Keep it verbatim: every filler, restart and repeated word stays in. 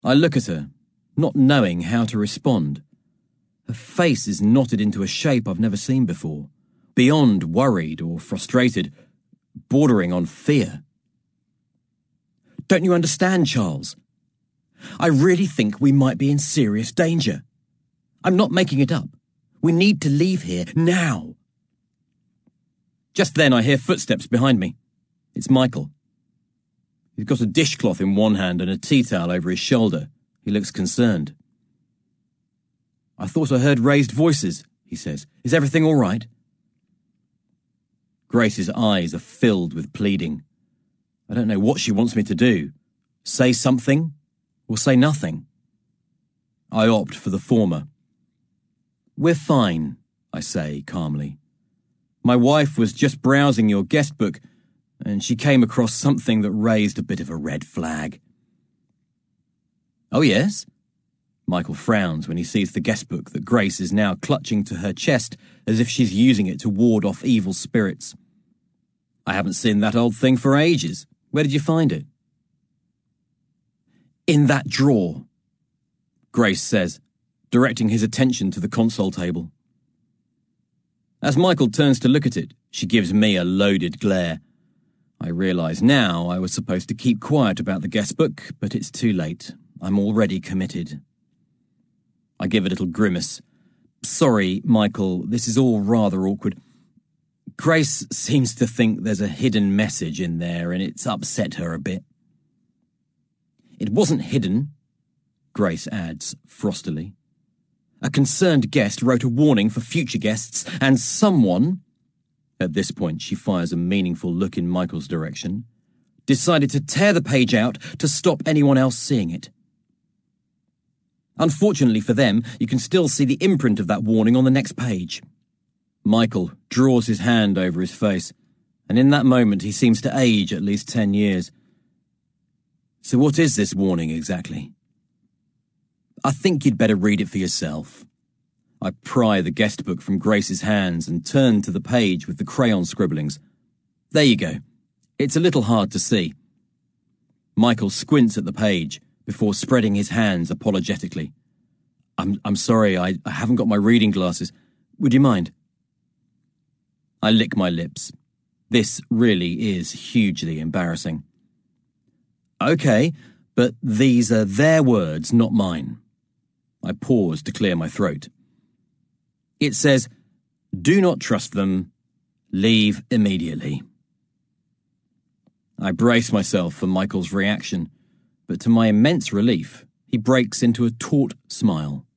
I look at her, not knowing how to respond. Her face is knotted into a shape I've never seen before, beyond worried or frustrated, bordering on fear. Don't you understand, Charles? I really think we might be in serious danger. I'm not making it up. We need to leave here now. Just then I hear footsteps behind me. It's Michael. He's got a dishcloth in one hand and a tea towel over his shoulder. He looks concerned. I thought I heard raised voices, he says. Is everything all right? Grace's eyes are filled with pleading. I don't know what she wants me to do. Say something or say nothing. I opt for the former. We're fine, I say calmly. My wife was just browsing your guest book and she came across something that raised a bit of a red flag. Oh, yes? Michael frowns when he sees the guest book that Grace is now clutching to her chest as if she's using it to ward off evil spirits. I haven't seen that old thing for ages. Where did you find it? In that drawer, Grace says, directing his attention to the console table. As Michael turns to look at it, she gives me a loaded glare. I realise now I was supposed to keep quiet about the guest book, but it's too late. I'm already committed. I give a little grimace. Sorry, Michael, this is all rather awkward. Grace seems to think there's a hidden message in there and it's upset her a bit. It wasn't hidden, Grace adds frostily. A concerned guest wrote a warning for future guests and someone, at this point she fires a meaningful look in Michael's direction, decided to tear the page out to stop anyone else seeing it. Unfortunately for them, you can still see the imprint of that warning on the next page. Michael draws his hand over his face, and in that moment he seems to age at least ten years. So what is this warning exactly? I think you'd better read it for yourself. I pry the guest book from Grace's hands and turn to the page with the crayon scribblings. There you go. It's a little hard to see. Michael squints at the page before spreading his hands apologetically. I'm, I'm sorry, I, I haven't got my reading glasses. Would you mind? I lick my lips. This really is hugely embarrassing. Okay, but these are their words, not mine. I pause to clear my throat. It says, do not trust them. Leave immediately. I brace myself for Michael's reaction, but to my immense relief, he breaks into a taut smile.